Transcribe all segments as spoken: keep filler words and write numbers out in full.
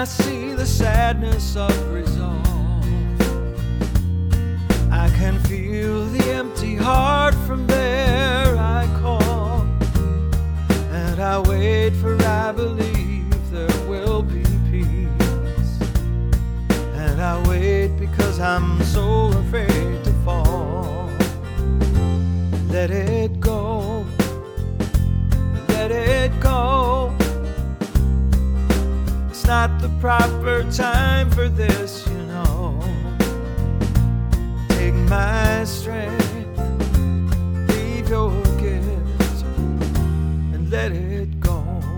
I see the sadness of resolve. I can feel the empty heart from there I call, and I wait for I believe there will be peace. And I wait because I'm so afraid to fall. Let it go, let it go. It's not the proper time for this, you know. Take my strength, leave your gift, and let it go.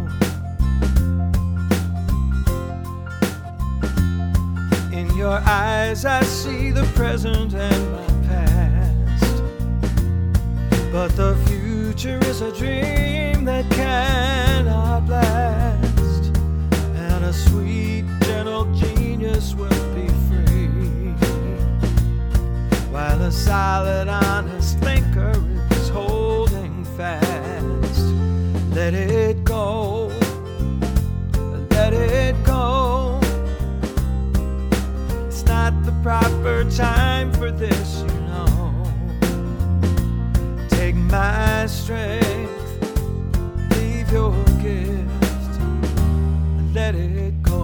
In your eyes I see the present and my past, but the future is a dream that cannot last, and a sweet, gentle genius will be free, while a solid, honest thinker is holding fast. Let it go, let it go. It's not the proper time for this, you know. Take my strength, leave your gift, and let it go.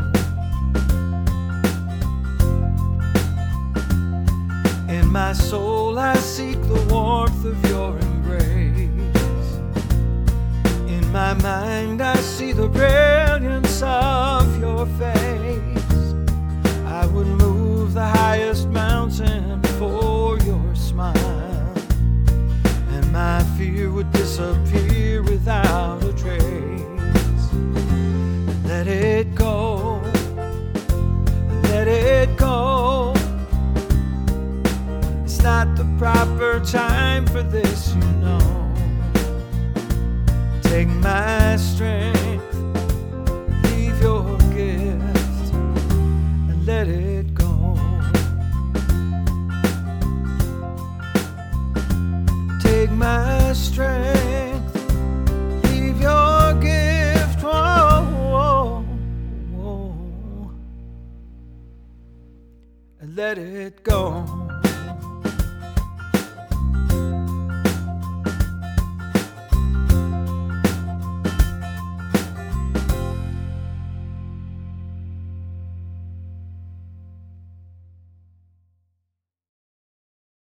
In my soul I seek the warmth of your embrace. In my mind I see the brilliance of your face. I would move the highest mountain for your smile, and my fear would disappear without a trace. Let it go, let it go. It's not the proper time for this, you know. Take my strength, leave your gift, and let it go. Take my strength, leave your gift, whoa, whoa, whoa, and let it go.